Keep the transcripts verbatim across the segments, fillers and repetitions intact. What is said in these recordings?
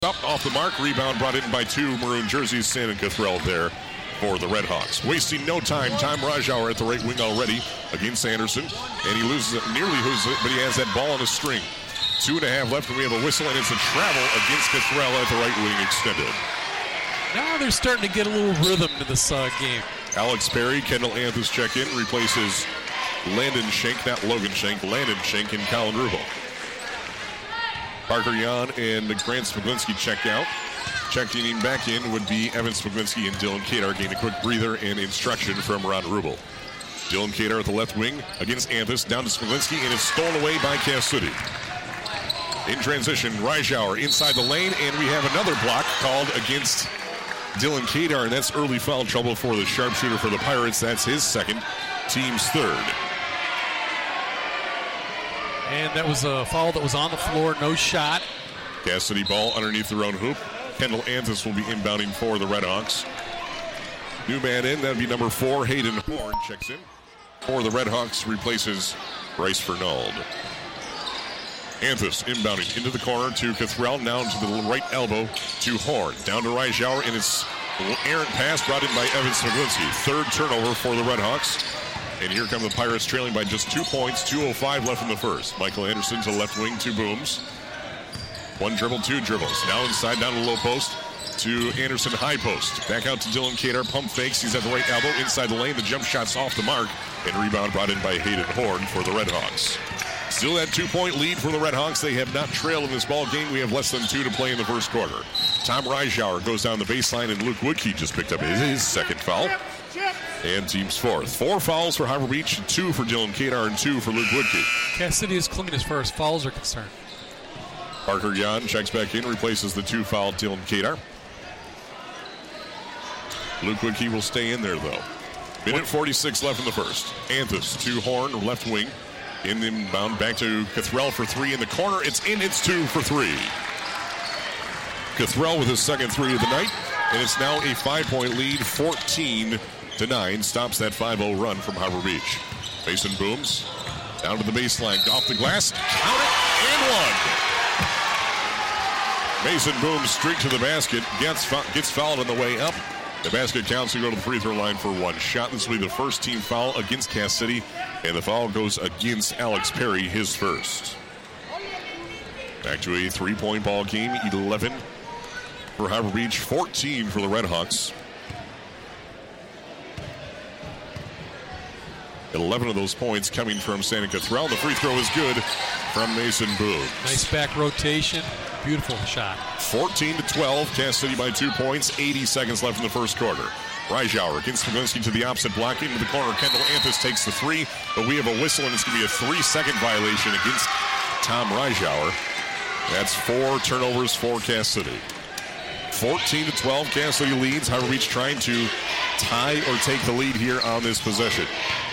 Up off the mark, rebound brought in by two maroon jerseys, Sandon Cothrell there for the Redhawks. Wasting no time, Tom Rajauer at the right wing already against Anderson, and he loses it, nearly loses it, but he has that ball on a string. Two and a half left, and we have a whistle, and it's a travel against Cothrell at the right wing extended. Now they're starting to get a little rhythm to this uh, game. Alex Perry, Kendall Anthus check in, replaces Landon Schenk, not Logan Schenk, Landon Schenk and Colin Rubel. Parker Jan and Grant Smiglinski checked out. Checking back in would be Evan Smiglinski and Dylan Kadar, getting a quick breather and instruction from Ron Rubel. Dylan Kadar at the left wing against Anthus, down to Smiglinski, and it's stolen away by Cass City. In transition, Rajauer inside the lane, and we have another block called against Dylan Kadar, and that's early foul trouble for the sharpshooter for the Pirates. That's his second, team's third. And that was a foul that was on the floor, no shot. Cassidy ball underneath their own hoop. Kendall Anthus will be inbounding for the Redhawks. New man in, that would be number four, Hayden Horn checks in. For the Redhawks, replaces Bryce Fernald. Anthus inbounding into the corner to Cothrell, now to the right elbow to Horn. Down to Rajauer, and it's an errant pass brought in by Evan Smiglinski. Third turnover for the Redhawks. And here come the Pirates trailing by just two points, two oh five left in the first. Michael Anderson to left wing, two booms. One dribble, two dribbles. Now inside, down to the low post to Anderson, high post. Back out to Dylan Kadar, pump fakes. He's at the right elbow, inside the lane. The jump shot's off the mark. And rebound brought in by Hayden Horn for the Redhawks. Still that two-point lead for the Redhawks. They have not trailed in this ball game. We have less than two to play in the first quarter. Tom Rajauer goes down the baseline, and Luke Woodkey just picked up his, his second foul. And team's fourth. Four fouls for Harbor Beach, two for Dylan Kadar, and two for Luke Woodkey. Cass City is clean as far as fouls are concerned. Parker Jan checks back in, replaces the two-foul Dylan Kadar. Luke Woodkey will stay in there, though. Minute forty-six left in the first. Anthus to Horn, left wing. In inbound, back to Cothrell for three in the corner. It's in, it's two for three. Cothrell with his second three of the night, and it's now a five-point lead, fourteen to nine. Stops that five oh run from Harbor Beach. Mason booms down to the baseline, off the glass, count it, and one. Mason booms streak to the basket, gets gets fouled on the way up. The basket counts to go to the free throw line for one shot. This will be the first team foul against Cass City, and the foul goes against Alex Perry, his first. Back to a three-point ball game, eleven for Harbor Beach, fourteen for the Redhawks. eleven of those points coming from Sandon Cothrell. The free throw is good from Mason Boone. Nice back rotation. Beautiful shot. fourteen to twelve. Cass City by two points. eighty seconds left in the first quarter. Rajauer against Smiglinski to the opposite block into the corner. Kendall Anthus takes the three, but we have a whistle, and it's going to be a three-second violation against Tom Rajauer. That's four turnovers for Cass City. fourteen to twelve. Cass City leads. Harbor Beach trying to tie or take the lead here on this possession.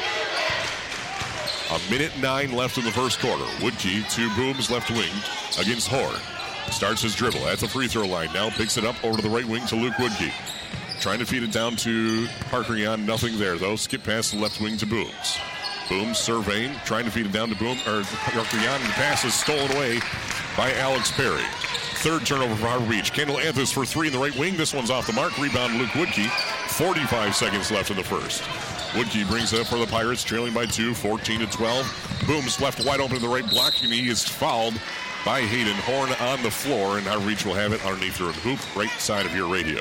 A minute nine left in the first quarter. Woodkey, two booms, left wing against Horn. Starts his dribble at the free throw line. Now picks it up over to the right wing to Luke Woodkey. Trying to feed it down to Parker Jan. Nothing there, though. Skip past the left wing to Booms. Booms surveying, trying to feed it down to Boom, or Parker Jan. The pass is stolen away by Alex Perry. Third turnover for Harbor Beach. Kendall Anthus for three in the right wing. This one's off the mark. Rebound Luke Woodkey. forty-five seconds left in the first. Woodkey brings it up for the Pirates, trailing by two, fourteen to twelve. Booms left wide open in the right block, and he is fouled by Hayden Horn on the floor, and Harbor Beach will have it underneath their hoop, right side of your radio.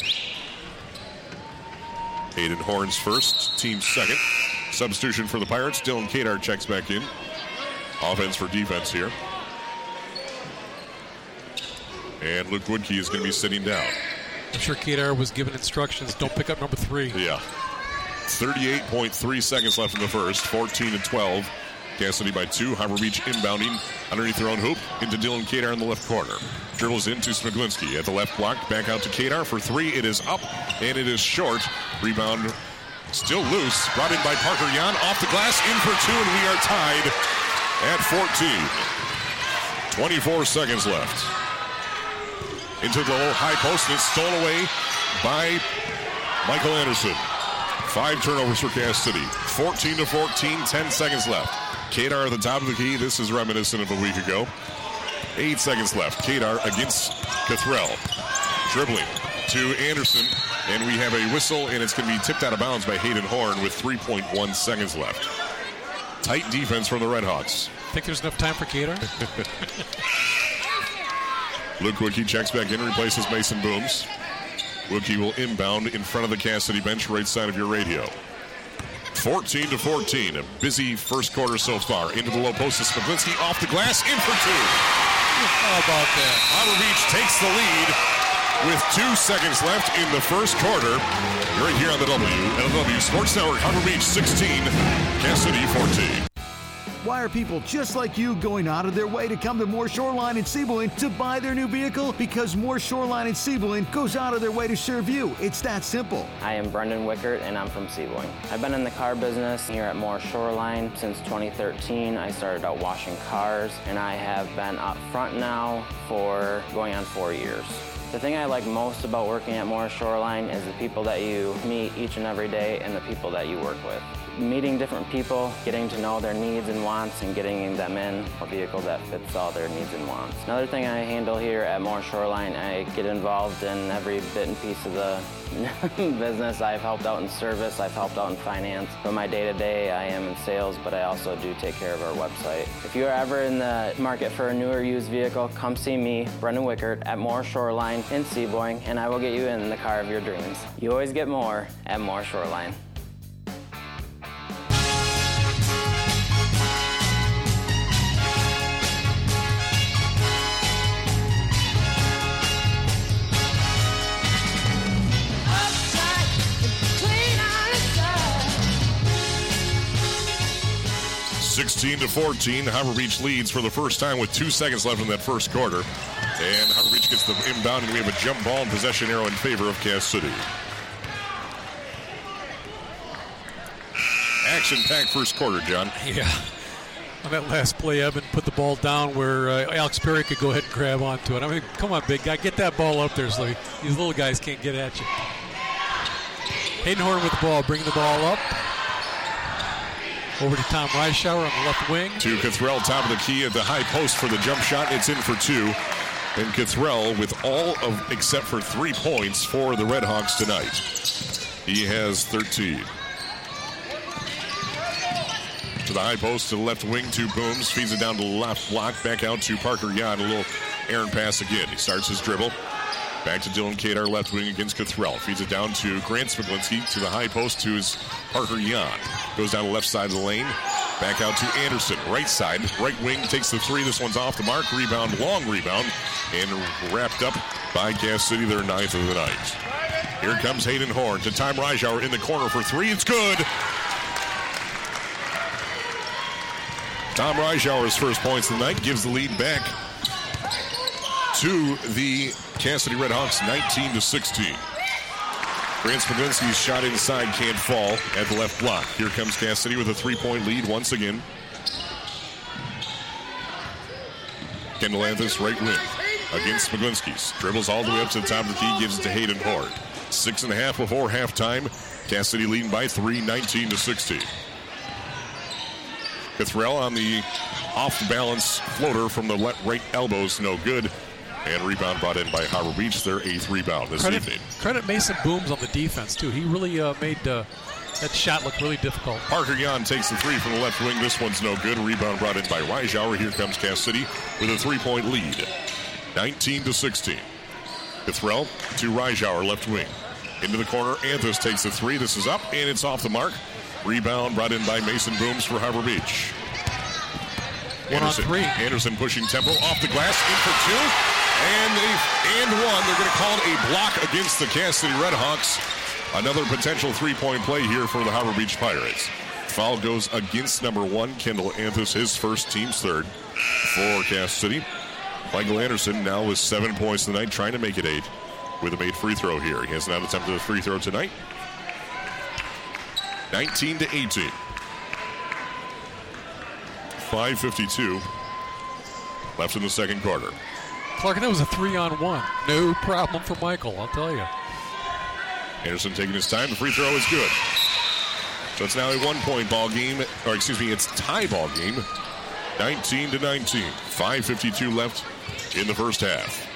Hayden Horn's first, team second. Substitution for the Pirates. Dylan Kadar checks back in. Offense for defense here. And Luke Woodkey is going to be sitting down. I'm sure Kadar was given instructions, don't pick up number three. Yeah. thirty-eight point three seconds left in the first. fourteen to twelve. Cass City by two. Harbor Beach inbounding underneath their own hoop into Dylan Kadar in the left corner. Dribbles into Smiglinski at the left block. Back out to Kadar for three. It is up, and it is short. Rebound still loose. Brought in by Parker Jan. Off the glass, in for two, and we are tied at fourteen. twenty-four seconds left. Into the low high post, and it's stolen away by Michael Anderson. Five turnovers for Cass City. fourteen to fourteen, ten seconds left. Kadar at the top of the key. This is reminiscent of a week ago. Eight seconds left. Kadar against Cothrell. Dribbling to Anderson, and we have a whistle, and it's going to be tipped out of bounds by Hayden Horn with three point one seconds left. Tight defense from the Redhawks. Think there's enough time for Kadar? Luke Wilkie checks back in, replaces Mason Booms. Wilkie will inbound in front of the Cassidy bench, right side of your radio. fourteen to fourteen, a busy first quarter so far. Into the low post of Smiglinski, off the glass, in for two. How about that? Harbor Beach takes the lead with two seconds left in the first quarter. Right here on the W L W Sports Network. Harbor Beach sixteen, Cassidy fourteen. Why are people just like you going out of their way to come to Moore Shoreline in Sebring to buy their new vehicle? Because Moore Shoreline in Sebring goes out of their way to serve you. It's that simple. I am Brendan Wickert, and I'm from Sebring. I've been in the car business here at Moore Shoreline since twenty thirteen. I started out washing cars, and I have been up front now for going on four years. The thing I like most about working at Moore Shoreline is the people that you meet each and every day and the people that you work with. Meeting different people, getting to know their needs and wants, and getting them in a vehicle that fits all their needs and wants. Another thing I handle here at Moore Shoreline, I get involved in every bit and piece of the business. I've helped out in service, I've helped out in finance. But my day-to-day, I am in sales, but I also do take care of our website. If you're ever in the market for a new or used vehicle, come see me, Brendan Wickert, at Moore Shoreline in Sebring, and I will get you in the car of your dreams. You always get more at Moore Shoreline. sixteen to fourteen, Harbor Beach leads for the first time with two seconds left in that first quarter. And Harbor Beach gets the inbound, and we have a jump ball and possession arrow in favor of Cass City. Action-packed first quarter, John. Yeah. On that last play, Evan put the ball down where uh, Alex Perry could go ahead and grab onto it. I mean, come on, big guy. Get that ball up there so these little guys can't get at you. Hayden Horn with the ball, bringing the ball up. Over to Tom Reischauer on the left wing. To Cothrell, top of the key at the high post for the jump shot. It's in for two. And Cothrell with all of, except for three points for the Redhawks tonight. He has thirteen. To the high post, to the left wing, to Booms. Feeds it down to the left block. Back out to Parker Yan. A little errant pass again. He starts his dribble. Back to Dylan Kadar, left wing against Cothrell. Feeds it down to Grant Smiglinski, to the high post, to his Parker Yan. Goes down the left side of the lane. Back out to Anderson, right side. Right wing takes the three. This one's off the mark. Rebound, long rebound. And wrapped up by Cass City, their ninth of the night. Here comes Hayden Horn to Tom Reischauer in the corner for three. It's good. Tom Reischauer's first points of the night gives the lead back to the Cass City Redhawks, nineteen to sixteen. Grant Smiglinski's shot inside can't fall at the left block. Here comes Cass City with a three-point lead once again. Kendall Anthus, right wing, against Smiglinski's. Dribbles all the way up to the top of the key, gives it to Hayden Horn. Six and a half before halftime. Cass City leading by three, nineteen to sixteen. Cothrell on the off-balance floater from the left right elbows, no good. And rebound brought in by Harbor Beach, their eighth rebound this credit, evening. Credit Mason Booms on the defense, too. He really uh, made uh, that shot look really difficult. Parker Yan takes the three from the left wing. This one's no good. Rebound brought in by Reischauer. Here comes Cass City with a three-point lead, nineteen to sixteen. Cothrell to Reischauer, left wing. Into the corner, Anthus takes the three. This is up, and it's off the mark. Rebound brought in by Mason Booms for Harbor Beach. One Anderson, on three. Anderson pushing tempo off the glass, in for two. And they and one. They're going to call it a block against the Cass City Redhawks. Another potential three-point play here for the Harbor Beach Pirates. Foul goes against number one, Kendall Anthus, his first, team's third for Cass City. Michael Anderson now with seven points tonight, trying to make it eight with a made free throw here. He has not attempted a free throw tonight. nineteen to eighteen. five fifty-two left in the second quarter. Clark, that was a three-on-one. No problem for Michael, I'll tell you. Anderson taking his time. The free throw is good. So it's now a one-point ball game, or excuse me, it's tie ball game nineteen to nineteen. five fifty-two left in the first half.